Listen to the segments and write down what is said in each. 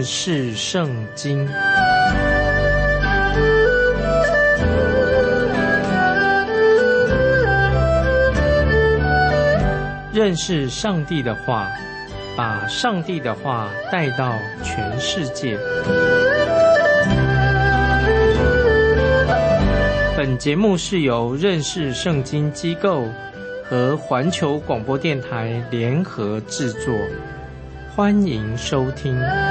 识圣经。认识上帝的话，把上帝的话带到全世界。本节目是由认识圣经机构和环球广播电台联合制作，欢迎收听。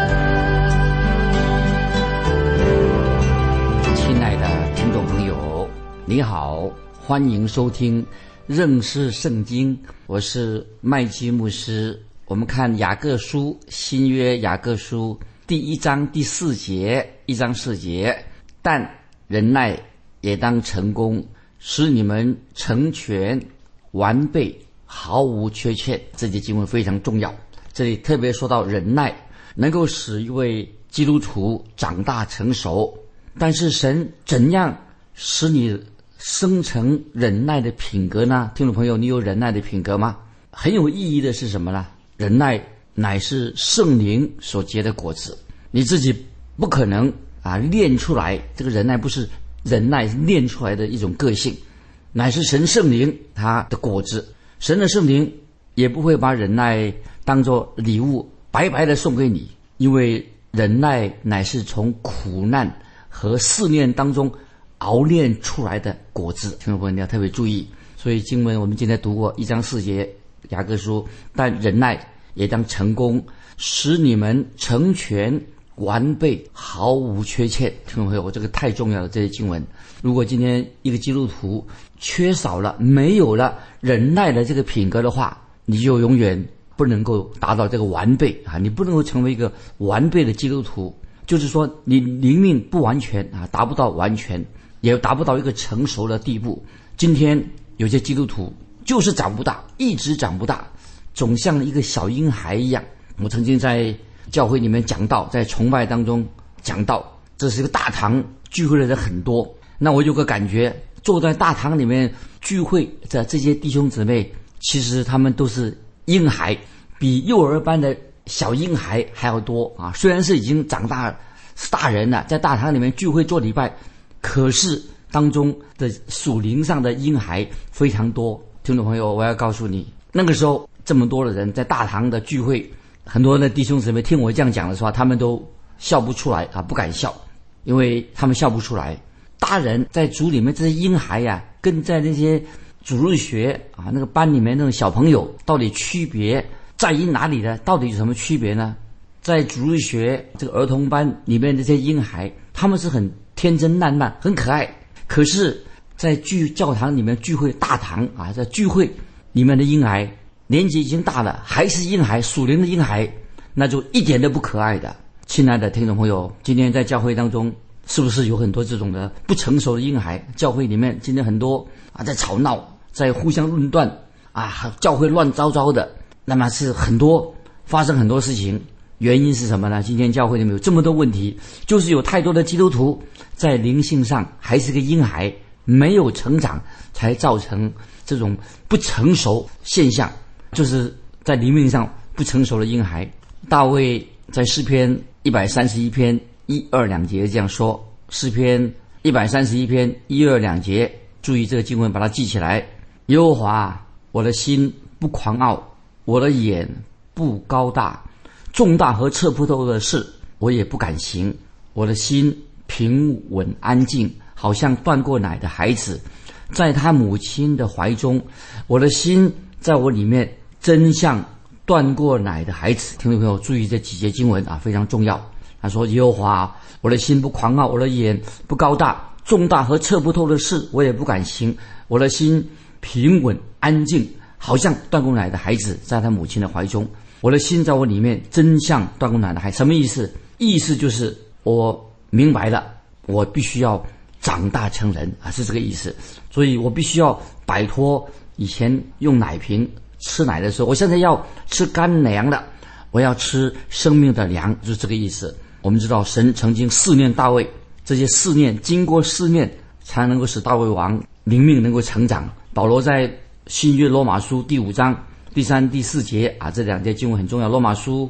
亲爱的听众朋友，你好，欢迎收听认识圣经，我是麦基牧师。我们看雅各书，新约雅各书第1章第4节，1章4节，但忍耐也当成功，使你们成全完备，毫无缺欠。这节经文非常重要，这里特别说到忍耐能够使一位基督徒长大成熟。但是神怎样使你生成忍耐的品格呢？听众朋友，你有忍耐的品格吗？很有意义的是什么呢？忍耐乃是圣灵所结的果子，你自己不可能练出来，这个忍耐不是忍耐练出来的一种个性，乃是神圣灵他的果子。神的圣灵也不会把忍耐当作礼物白白的送给你，因为忍耐乃是从苦难和试炼当中熬炼出来的果子。听众朋友，你要特别注意。所以经文我们今天读过1章4节雅各书，但忍耐也当成功，使你们成全完备，毫无缺欠。听众朋友，这个太重要了，这些经文。如果今天一个基督徒缺少了，没有了忍耐的这个品格的话，你就永远不能够达到这个完备你不能够成为一个完备的基督徒。就是说你灵命不完全达不到完全，也达不到一个成熟的地步。今天有些基督徒就是长不大，一直长不大，总像一个小婴孩一样。我曾经在教会里面讲道，在崇拜当中讲道，这是一个大堂，聚会的人很多。那我有个感觉，坐在大堂里面聚会的这些弟兄姊妹，其实他们都是婴孩，比幼儿班的小婴孩还要多虽然是已经长大是大人了，在大堂里面聚会做礼拜，可是当中的属灵上的婴孩非常多。听众朋友，我要告诉你，那个时候这么多的人在大堂的聚会，很多的弟兄姊妹听我这样讲的时候，他们都笑不出来不敢笑，因为他们笑不出来。大人在主里面这些婴孩跟在那些主日学那个班里面那种小朋友到底区别在于哪里呢？到底有什么区别呢？在主日学这个儿童班里面的这些婴孩，他们是很天真烂漫，很可爱。可是在教堂里面聚会，大堂在聚会里面的婴孩年纪已经大了，还是婴孩，属灵的婴孩，那就一点都不可爱的。亲爱的听众朋友，今天在教会当中是不是有很多这种的不成熟的婴孩？教会里面今天很多在吵闹，在互相论断教会乱糟糟的，那么是发生很多事情。原因是什么呢？今天教会里面有这么多问题，就是有太多的基督徒在灵性上还是个婴孩，没有成长，才造成这种不成熟现象，就是在灵命上不成熟的婴孩。大卫在诗篇131篇1、2、2节这样说，诗篇131篇1、2、2节，注意这个经文，把它记起来。耶和华，我的心不狂傲，我的眼不高大，重大和测不透的事我也不敢行。我的心平稳安静，好像断过奶的孩子，在他母亲的怀中。我的心在我里面，真像断过奶的孩子。听众朋友注意这几节经文非常重要。他说，耶和华，我的心不狂傲，我的眼不高大，重大和测不透的事我也不敢行。我的心平稳安静，好像断过奶的孩子，在他母亲的怀中。我的心在我里面，真像断过奶的孩子。什么意思？意思就是我明白了，我必须要长大成人是这个意思。所以我必须要摆脱以前用奶瓶吃奶的时候，我现在要吃干粮了，我要吃生命的粮，就是这个意思。我们知道神曾经试炼大卫，这些试炼经过试炼才能够使大卫王灵命能够成长。保罗在新约罗马书第5章第3、第4节这两节经文很重要。罗马书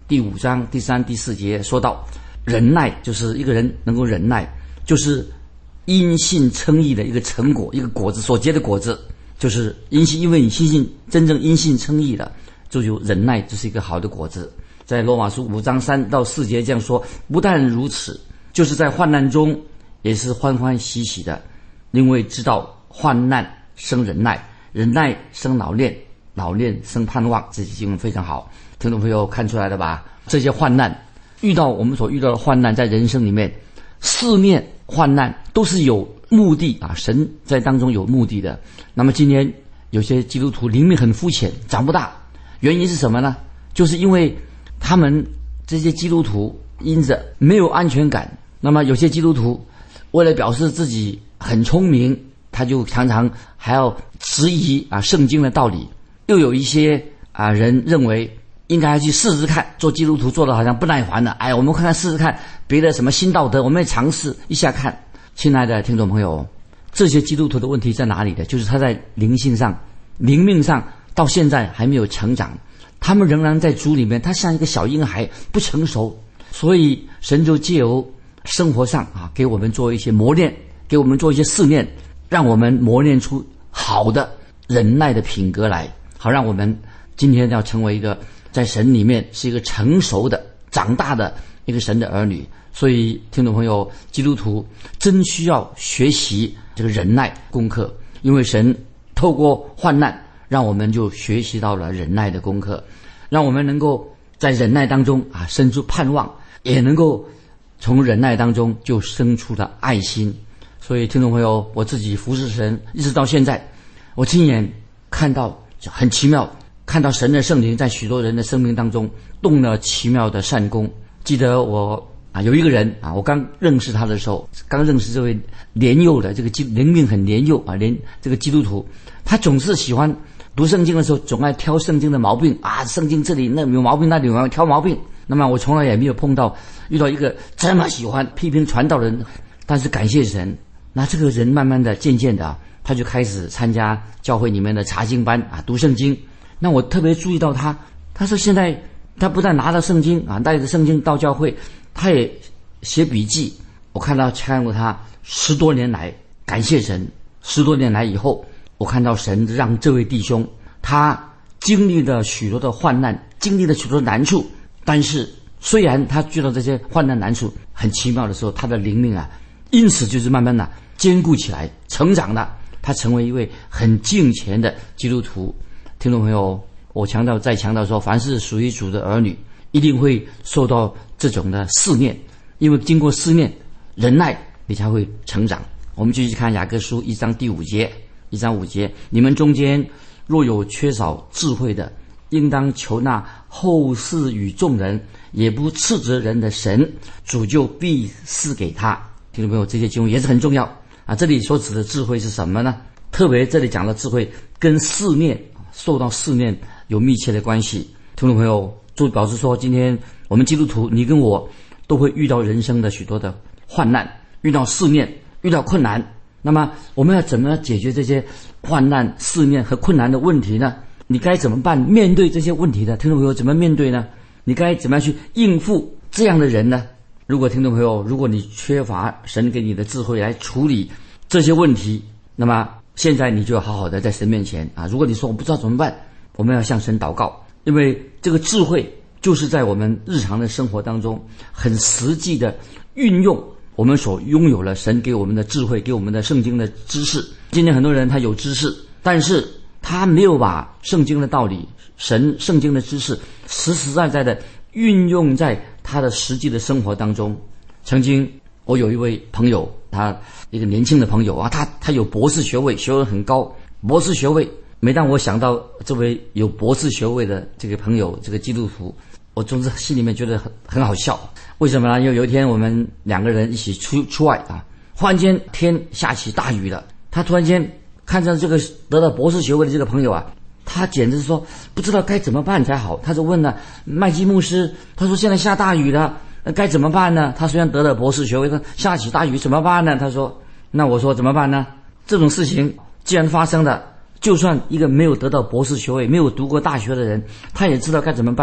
第5章第3、第4节说到，忍耐就是一个人能够忍耐，就是因信称义的一个成果，一个果子所结的果子，就是因为你真正因信称义了，就有忍耐，这是一个好的果子。在罗马书5章3到4节这样说，不但如此，就是在患难中也是欢欢喜喜的，因为知道患难生忍耐，忍耐生老练，老练生盼望。这些经文非常好，听众朋友看出来了吧？这些患难，我们所遇到的患难，在人生里面，四面患难都是有目的啊，神在当中有目的的。那么今天有些基督徒灵命很肤浅，长不大，原因是什么呢？就是因为他们这些基督徒因着没有安全感，那么有些基督徒为了表示自己很聪明，他就常常还要质疑圣经的道理。又有一些人认为应该去试试看，做基督徒做的好像不耐烦了，我们看试试看别的什么新道德，我们也尝试一下看。亲爱的听众朋友，这些基督徒的问题在哪里呢？就是他在灵命上到现在还没有成长，他们仍然在主里面，他像一个小婴孩，不成熟。所以神就借由生活上给我们做一些磨练，给我们做一些试炼，让我们磨练出好的忍耐的品格来，好让我们今天要成为一个在神里面是一个成熟的长大的一个神的儿女。所以听众朋友，基督徒真需要学习这个忍耐功课，因为神透过患难让我们就学习到了忍耐的功课，让我们能够在忍耐当中生出盼望，也能够从忍耐当中就生出了爱心。所以听众朋友，我自己服侍神一直到现在，我亲眼看到很奇妙，看到神的圣灵在许多人的生命当中动了奇妙的善功。记得我有一个人我刚认识他的时候，刚认识这位年幼的这个灵命很年幼这个基督徒，他总是喜欢读圣经的时候总爱挑圣经的毛病圣经这里那有毛病，那里有挑毛病。那么我从来也没有遇到一个这么喜欢批评传道人，但是感谢神，那这个人慢慢的渐渐的他就开始参加教会里面的查经班读圣经。那我特别注意到他说现在他不但拿着圣经带着圣经到教会，他也写笔记。我看过他10多年来，感谢神，10多年来以后，我看到神让这位弟兄他经历了许多的患难，经历了许多的难处，但是虽然他遇到这些患难难处，很奇妙的时候，他的灵命因此就是慢慢的坚固起来，成长了，他成为一位很敬虔的基督徒。听众朋友，我再强调说，凡是属于主的儿女，一定会受到这种的试炼，因为经过试炼，忍耐你才会成长。我们继续看雅各书1章第5节，1章5节，你们中间若有缺少智慧的，应当求那后赐与众人，也不斥责人的神，主就必赐给他。听众朋友，这些经文也是很重要这里所指的智慧是什么呢？特别这里讲的智慧跟试炼，受到试炼有密切的关系。听众朋友，就表示说，今天我们基督徒，你跟我都会遇到人生的许多的患难，遇到试炼，遇到困难。那么我们要怎么解决这些患难、试炼和困难的问题呢？你该怎么办？面对这些问题的听众朋友怎么面对呢？你该怎么样去应付这样的人呢？如果听众朋友，如果你缺乏神给你的智慧来处理这些问题，那么现在你就要好好的在神面前如果你说我不知道怎么办，我们要向神祷告，因为这个智慧就是在我们日常的生活当中很实际的运用我们所拥有了神给我们的智慧，给我们的圣经的知识。今天很多人他有知识，但是他没有把圣经的道理、圣经的知识实实在在的运用在他的实际的生活当中。曾经我有一位朋友，他一个年轻的朋友他有博士学位，学位很高，博士学位。每当我想到这位有博士学位的这个朋友，这个基督徒，我总是心里面觉得很好笑。为什么呢？因为有一天我们2个人一起出外忽然间天下起大雨了，他突然间看着这个得到博士学位的这个朋友他简直说不知道该怎么办才好。他就问了麦基牧师，他说现在下大雨了，该怎么办呢？他虽然得了博士学位，他下起大雨怎么办呢？他说，那我说怎么办呢？这种事情既然发生了，就算一个没有得到博士学位、没有读过大学的人，他也知道该怎么办。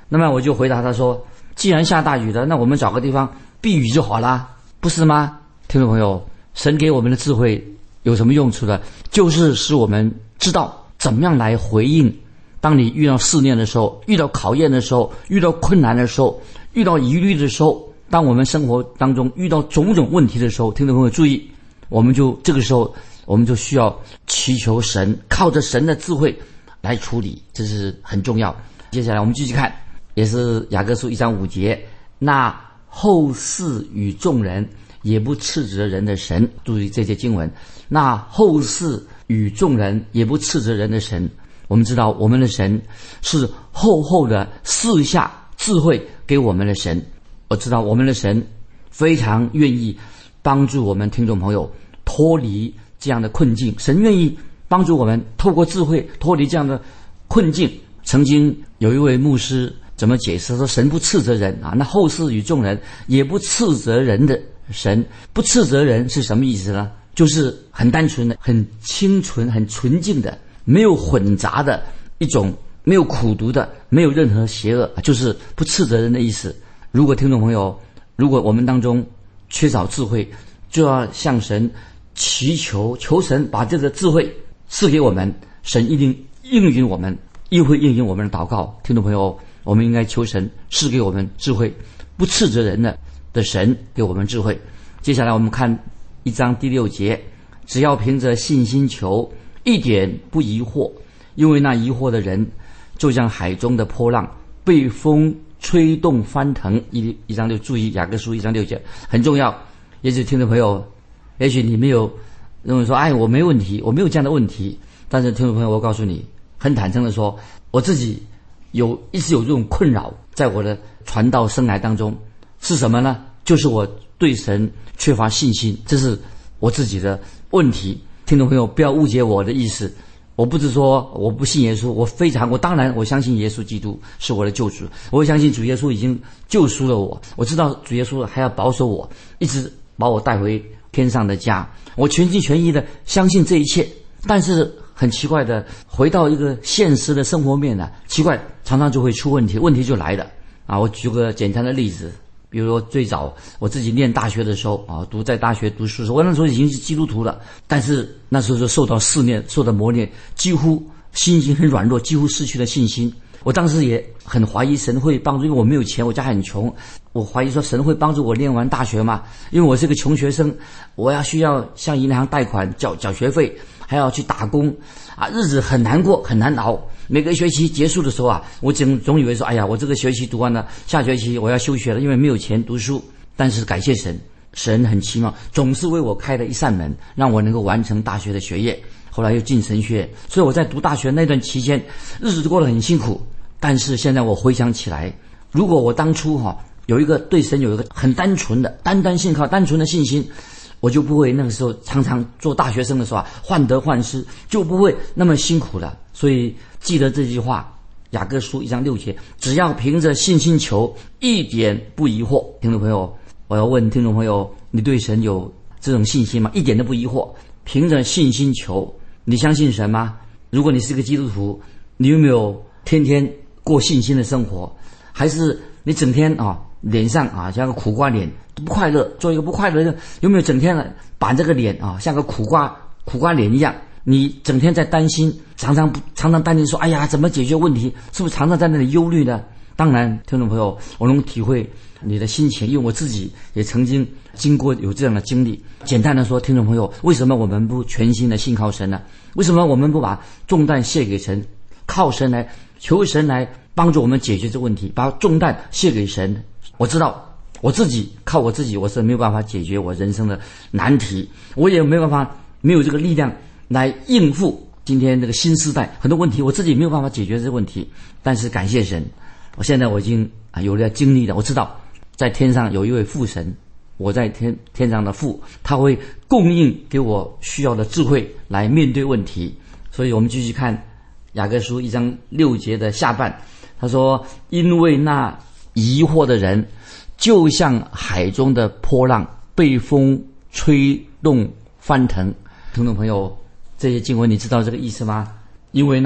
那么我就回答他说，既然下大雨了，那我们找个地方避雨就好啦，不是吗？听众朋友，神给我们的智慧有什么用处呢？就是使我们知道怎么样来回应当你遇到试炼的时候，遇到考验的时候，遇到困难的时候，遇到疑虑的时候，当我们生活当中遇到种种问题的时候，听众朋友注意，这个时候我们就需要祈求神，靠着神的智慧来处理，这是很重要。接下来我们继续看，也是雅各书1章5节，那后世与众人也不斥责人的神，注意这些经文，那后世与众人也不斥责人的神。我们知道我们的神是厚厚的赐下智慧给我们的神，我知道我们的神非常愿意帮助我们听众朋友脱离这样的困境，神愿意帮助我们透过智慧脱离这样的困境。曾经有一位牧师怎么解释说，神不斥责人啊，那后世与众人也不斥责人的神，不斥责人是什么意思呢？就是很单纯的、很清纯、很纯净的，没有混杂的一种，没有苦毒的，没有任何邪恶，就是不斥责人的意思。如果听众朋友，如果我们当中缺少智慧，就要向神祈求，求神把这个智慧赐给我们，神一定应允我们，亦会应允我们的祷告。听众朋友，我们应该求神赐给我们智慧，不斥责人的神给我们智慧。接下来我们看1章第6节，只要凭着信心求，一点不疑惑，因为那疑惑的人就像海中的波浪，被风吹动翻腾。1章6，注意雅各书1章6节很重要。也许听众朋友，也许你没有认为说，我没问题，我没有这样的问题。但是听众朋友，我告诉你，很坦诚的说，我自己一直有这种困扰，在我的传道生涯当中是什么呢？就是我对神缺乏信心，这是我自己的问题。听众朋友，不要误解我的意思，我不是说我不信耶稣，我当然我相信耶稣基督是我的救主，我相信主耶稣已经救赎了我，我知道主耶稣还要保守我，一直把我带回天上的家，我全心全意的相信这一切。但是很奇怪的，回到一个现实的生活面呢，奇怪，常常就会出问题，问题就来了啊！我举个简单的例子，比如说最早我自己念大学的时候啊，在大学读书的时候，我那时候已经是基督徒了，但是那时候就受到试炼，受到磨练，几乎心情很软弱，几乎失去了信心。我当时也很怀疑神会帮助，因为我没有钱，我家很穷，我怀疑说神会帮助我念完大学吗？因为我是个穷学生，我需要向银行贷款缴学费，还要去打工啊，日子很难过，很难熬。每个学期结束的时候啊，我总以为说，我这个学期读完了，下学期我要休学了，因为没有钱读书。但是感谢神，神很奇妙，总是为我开了一扇门，让我能够完成大学的学业。后来又进神学，所以我在读大学那段期间，日子过得很辛苦。但是现在我回想起来，如果我当初对神有一个很单纯的信靠，单纯的信心，我就不会那个时候常常做大学生的时候患得患失，就不会那么辛苦了。所以记得这句话，雅各书1章6节，只要凭着信心求，一点不疑惑。听众朋友，我要问听众朋友，你对神有这种信心吗？一点都不疑惑，凭着信心求。你相信神吗？如果你是个基督徒，你有没有天天过信心的生活？还是你整天脸上像个苦瓜脸，不快乐，做一个不快乐的人？有没有整天板这个脸像个苦瓜脸一样？你整天在担心，常常担心说，怎么解决问题？是不是常常在那里忧虑呢？当然，听众朋友，我能体会你的心情，因为我自己也曾经经过有这样的经历。简单的说，听众朋友，为什么我们不全心的信靠神呢？为什么我们不把重担卸给神，靠神来求神来帮助我们解决这个问题，把重担卸给神？我知道靠我自己我是没有办法解决我人生的难题，我也没有办法，没有这个力量来应付今天这个新时代很多问题，我自己没有办法解决这个问题。但是感谢神，现在我已经有了经历了，我知道在天上有一位父神，我在天上的父，他会供应给我需要的智慧来面对问题。所以我们继续看雅各书1章6节的下半，他说，因为那疑惑的人就像海中的波浪，被风吹动翻腾。听众朋友，这些经文你知道这个意思吗？因为那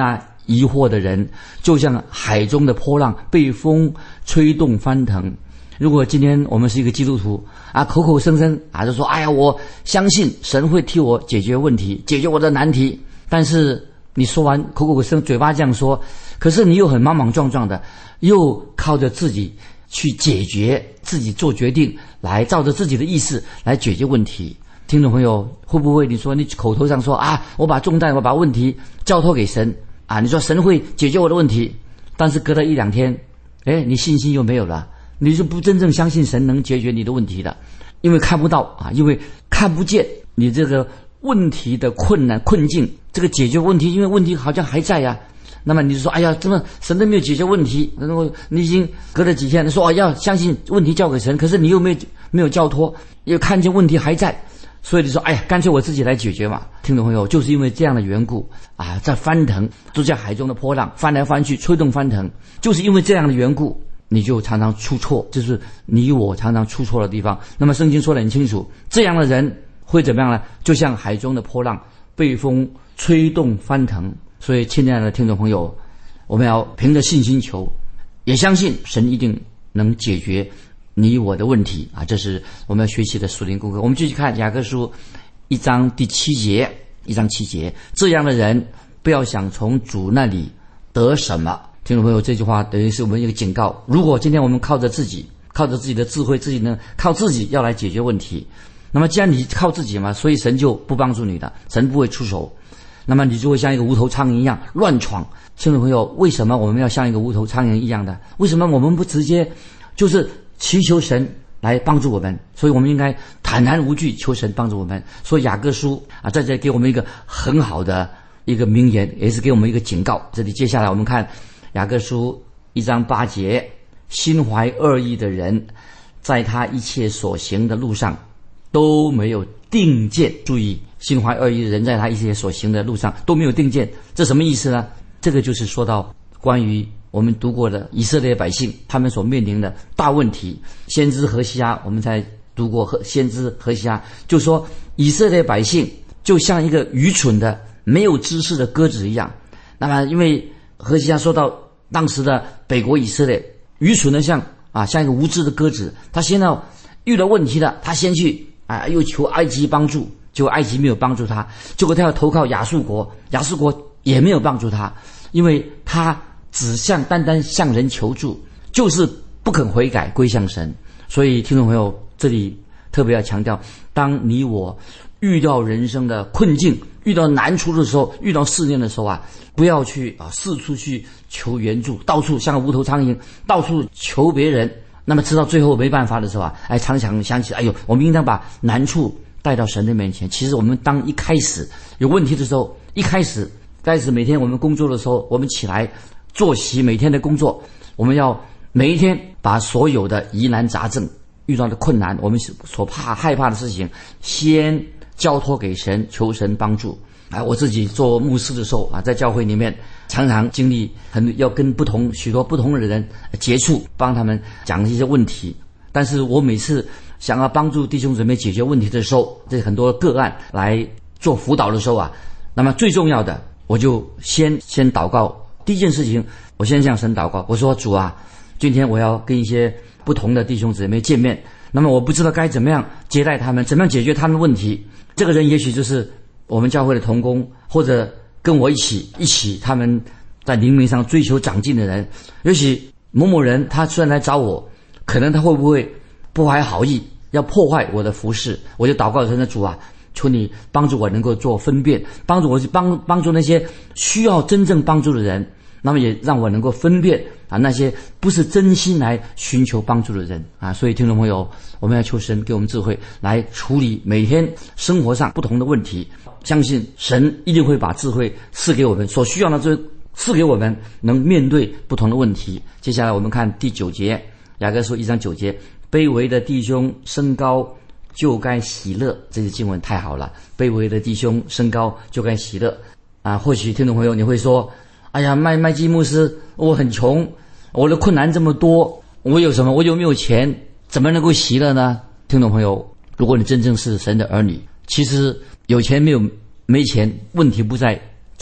疑惑的人，就像海中的波浪，被风吹动翻腾。如果今天我们是一个基督徒啊，口口声声啊就说，哎呀，我相信神会替我解决问题，解决我的难题，但是你说完口口声，嘴巴这样说，可是你又很莽莽撞撞的，又靠着自己去解决，自己做决定，来照着自己的意思来解决问题。听众朋友，会不会你说你口头上说啊，我把重担，我把问题交托给神啊，你说神会解决我的问题，但是隔了一两天，你信心又没有了，你就不真正相信神能解决你的问题了，因为看不到啊，因为看不见你这个问题的困难困境，这个解决问题，因为问题好像还在呀。那么你就说，哎呀，怎么神都没有解决问题？然后你已经隔了几天，你说要相信问题交给神，可是你又没有交托，又看见问题还在。所以你说，哎呀，干脆我自己来解决嘛。听众朋友，就是因为这样的缘故啊，在翻腾，就像海中的波浪，翻来翻去，吹动翻腾，就是因为这样的缘故，你就常常出错，就是你我常常出错的地方。那么圣经说得很清楚，这样的人会怎么样呢？就像海中的波浪，被风吹动翻腾。所以亲爱的听众朋友，我们要凭着信心求，也相信神一定能解决你我的问题啊！这是我们要学习的属灵功课。我们继续看雅各书1章第7节，1章7节，这样的人不要想从主那里得什么。听众朋友，这句话等于是我们一个警告。如果今天我们靠着自己的智慧，自己呢靠自己要来解决问题，那么既然你靠自己嘛，所以神就不帮助你的，神不会出手，那么你就会像一个无头苍蝇一样乱闯。听众朋友，为什么我们要像一个无头苍蝇一样的？为什么我们不直接就是祈求神来帮助我们？所以我们应该坦然无惧求神帮助我们。所以雅各书啊，在这给我们一个很好的一个名言，也是给我们一个警告。这里接下来我们看雅各书1章8节，心怀恶意的人，在他一切所行的路上都没有定见。注意，心怀恶意的人在他一切所行的路上都没有定见，这什么意思呢？这个就是说到关于我们读过的以色列百姓他们所面临的大问题。先知何西阿，我们才读过先知何西阿，就说以色列百姓就像一个愚蠢的没有知识的鸽子一样。那么因为何西阿说到当时的北国以色列愚蠢的像一个无知的鸽子，他现在遇到问题了，他先去又求埃及帮助，结果埃及没有帮助他，结果他要投靠亚述国，亚述国也没有帮助他，因为他只单单向人求助，就是不肯悔改归向神。所以听众朋友，这里特别要强调，当你我遇到人生的困境，遇到难处的时候，遇到试炼的时候不要去四处去求援助，到处像个无头苍蝇，到处求别人。那么直到最后没办法的时候常常想起，我们应当把难处带到神的面前。其实我们当一开始有问题的时候，一开始每天我们工作的时候，我们起来作息每天的工作，我们要每一天把所有的疑难杂症遇到的困难，我们所害怕的事情先交托给神，求神帮助。我自己做牧师的时候在教会里面常常经历要跟许多不同的人接触，帮他们讲一些问题。但是我每次想要帮助弟兄姊妹解决问题的时候，这很多个案来做辅导的时候那么最重要的，我就先祷告。第一件事情，我先向神祷告，我说主今天我要跟一些不同的弟兄姊妹见面，那么我不知道该怎么样接待他们，怎么样解决他们的问题。这个人也许就是我们教会的同工，或者跟我一起他们在灵命上追求长进的人。也许某某人他虽然来找我，可能他会不会不怀好意，要破坏我的服事，我就祷告神的主求你帮助我能够做分辨，帮助我帮助那些需要真正帮助的人，那么也让我能够分辨那些不是真心来寻求帮助的人所以听众朋友，我们要求神给我们智慧来处理每天生活上不同的问题，相信神一定会把智慧赐给我们，所需要的智慧赐给我们，能面对不同的问题。接下来我们看第9节，雅各书1章9节，卑微的弟兄升高就该喜乐。这些经文太好了，卑微的弟兄升高就该喜乐或许听众朋友你会说，哎呀，麦基牧师，我很穷，我的困难这么多，我有什么？我有没有钱？怎么能够喜乐呢？听众朋友，如果你真正是神的儿女，其实有钱没钱问题不在这里，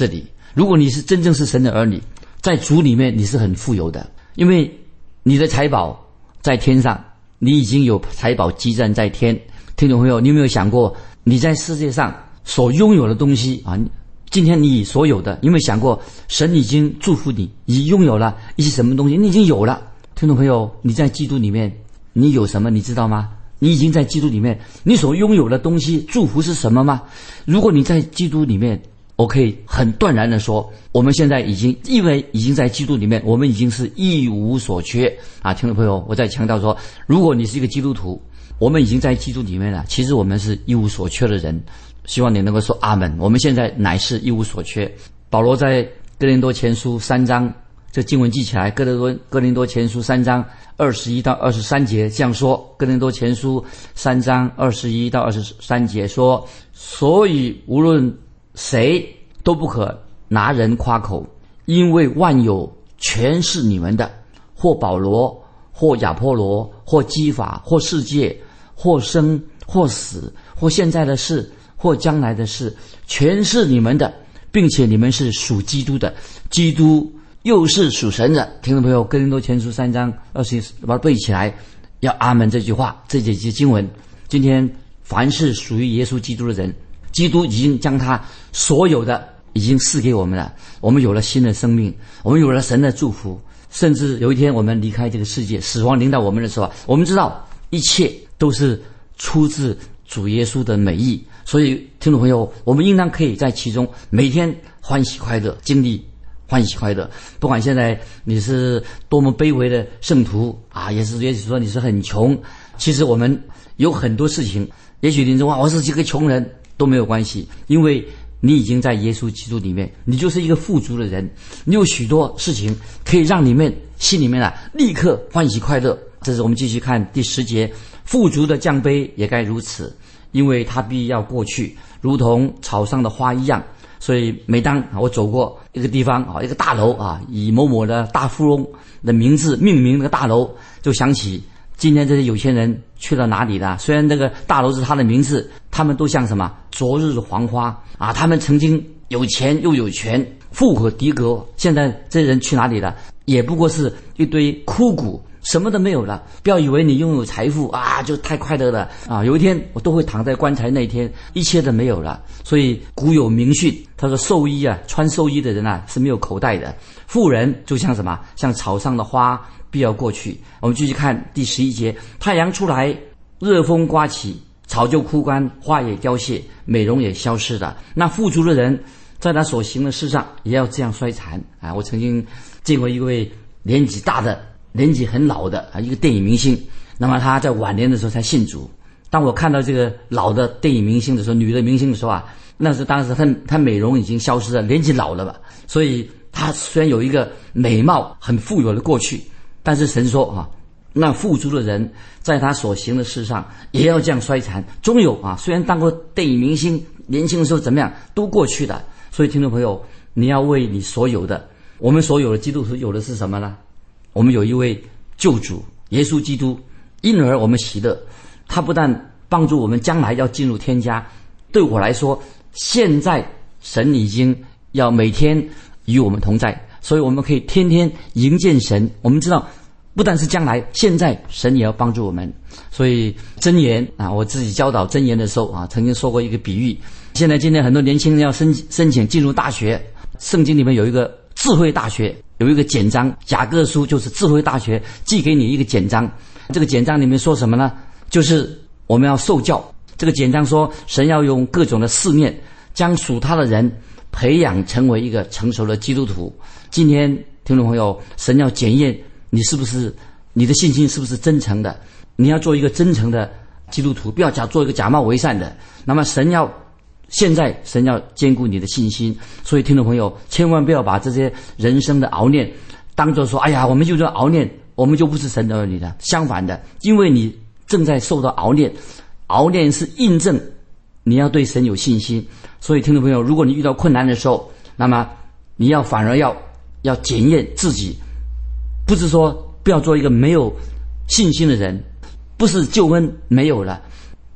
如果你是真正是神的儿女，在主里面你是很富有的，因为你的财宝在天上，你已经有财宝积攒在天。听众朋友，你有没有想过你在世界上所拥有的东西啊？今天你所有的，你有没有想过神已经祝福你，已拥有了一些什么东西？你已经有了。听众朋友，你在基督里面你有什么你知道吗？你已经在基督里面，你所拥有的东西祝福是什么吗？如果你在基督里面，我可以很断然的说，我们现在因为已经在基督里面，我们已经是一无所缺啊！听众朋友，我再强调说，如果你是一个基督徒，我们已经在基督里面了，其实我们是一无所缺的人。希望你能够说阿们。我们现在乃是一无所缺。保罗在哥林多前书3章，这经文记起来，哥林多前书3章21到23节这样说。哥林多前书3章21到23节说，所以无论谁都不可拿人夸口，因为万有全是你们的，或保罗，或亚波罗，或基法，或世界，或生，或死，或现在的事，或将来的事，全是你们的，并且你们是属基督的，基督又是属神的。听众朋友，哥林多前书3章21，把它背起来，要阿们这句话，这几节经文。今天凡是属于耶稣基督的人，基督已经将他所有的已经赐给我们了，我们有了新的生命，我们有了神的祝福。甚至有一天我们离开这个世界，死亡临到我们的时候，我们知道一切都是出自主耶稣的美意。所以听众朋友，我们应当可以在其中每天欢喜快乐，经历欢喜快乐。不管现在你是多么卑微的圣徒啊，也许说你是很穷，其实我们有很多事情，也许你说我是一个穷人都没有关系，因为你已经在耶稣基督里面，你就是一个富足的人，你有许多事情可以让你们心里面立刻欢喜快乐。这是我们继续看第10节，富足的降卑也该如此，因为它必要过去，如同草上的花一样。所以每当我走过一个地方一个大楼以某某的大富翁的名字命名那个大楼，就想起今天这些有钱人去了哪里了？虽然这个大楼是他的名字，他们都像什么昨日的黄花啊！他们曾经有钱又有权，富可敌国。现在这些人去哪里了？也不过是一堆枯骨，什么都没有了。不要以为你拥有财富就太快乐了啊！有一天我都会躺在棺材那一天，一切都没有了。所以古有名训，他说寿衣穿寿衣的人是没有口袋的。富人就像什么？像草上的花，必要过去。我们继续看第11节，太阳出来，热风刮起，草就枯干，花也凋谢，美容也消失了。那富足的人在他所行的事上也要这样衰残我曾经见过一位年纪大的、年纪很老的一个电影明星，那么他在晚年的时候才信主。当我看到这个老的电影明星的时候，女的明星的时候那是当时她美容已经消失了，年纪老了吧，所以她虽然有一个美貌很富有的过去，但是神说那富足的人在他所行的事上也要这样衰残。终有虽然当过电影明星，年轻的时候怎么样都过去的。所以听众朋友，你要为你所有的，我们所有的基督徒有的是什么呢？我们有一位救主耶稣基督，因而我们喜乐。他不但帮助我们将来要进入天家，对我来说，现在神已经要每天与我们同在，所以我们可以天天迎见神。我们知道不但是将来，现在神也要帮助我们。所以箴言我自己教导箴言的时候曾经说过一个比喻。现在今天很多年轻人要申请进入大学，圣经里面有一个智慧大学，有一个简章，雅各书就是智慧大学寄给你一个简章。这个简章里面说什么呢？就是我们要受教。这个简章说，神要用各种的试炼，将属他的人培养成为一个成熟的基督徒。今天听众朋友，神要检验你是不是，你的信心是不是真诚的。你要做一个真诚的基督徒，不要做一个假冒为善的。那么现在神要兼顾你的信心。所以听众朋友，千万不要把这些人生的熬炼当作说我们就这熬炼，我们就不是神的儿女的。相反的，因为你正在受到熬炼，熬炼是印证你要对神有信心。所以听众朋友，如果你遇到困难的时候，那么你反而要检验自己，不是说不要做一个没有信心的人，不是救恩没有了，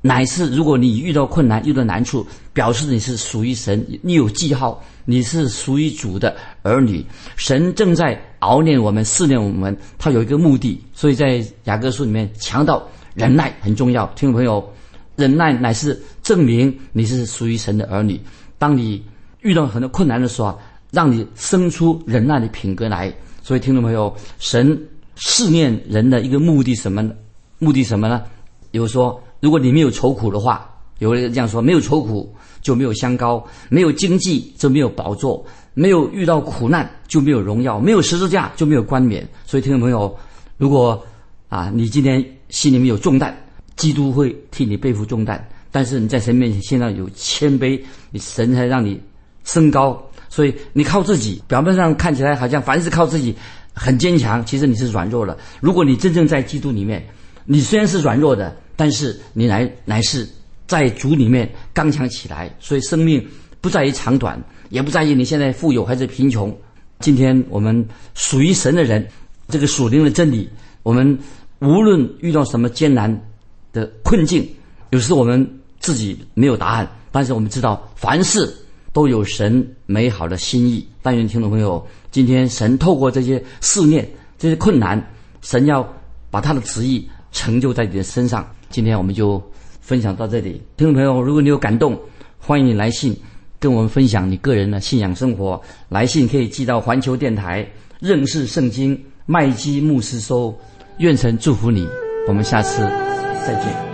乃是如果你遇到困难、遇到难处，表示你是属于神，你有记号，你是属于主的儿女。神正在熬炼我们、试炼我们，他有一个目的。所以在雅各书里面强调忍耐很重要。听众朋友，忍耐乃是证明你是属于神的儿女。当你遇到很多困难的时候，让你生出忍耐的品格来。所以听众朋友，神试炼人的一个目的什么呢？有说，如果你没有愁苦的话，有人这样说，没有愁苦就没有香膏，没有经济就没有宝座，没有遇到苦难就没有荣耀，没有十字架就没有冠冕。所以听众朋友，如果你今天心里面有重担，基督会替你背负重担，但是你在神面前现在有谦卑，神才让你升高。所以你靠自己，表面上看起来好像凡事靠自己很坚强，其实你是软弱的。如果你真正在基督里面，你虽然是软弱的，但是你乃是在主里面刚强起来。所以生命不在于长短，也不在于你现在富有还是贫穷。今天我们属于神的人，这个属灵的真理，我们无论遇到什么艰难的困境，有时我们自己没有答案，但是我们知道凡事都有神美好的心意。但愿听众朋友，今天神透过这些试炼、这些困难，神要把他的旨意成就在你的身上。今天我们就分享到这里。听众朋友，如果你有感动，欢迎你来信跟我们分享你个人的信仰生活。来信可以寄到环球电台认识圣经麦基牧师收。愿神祝福你，我们下次再见。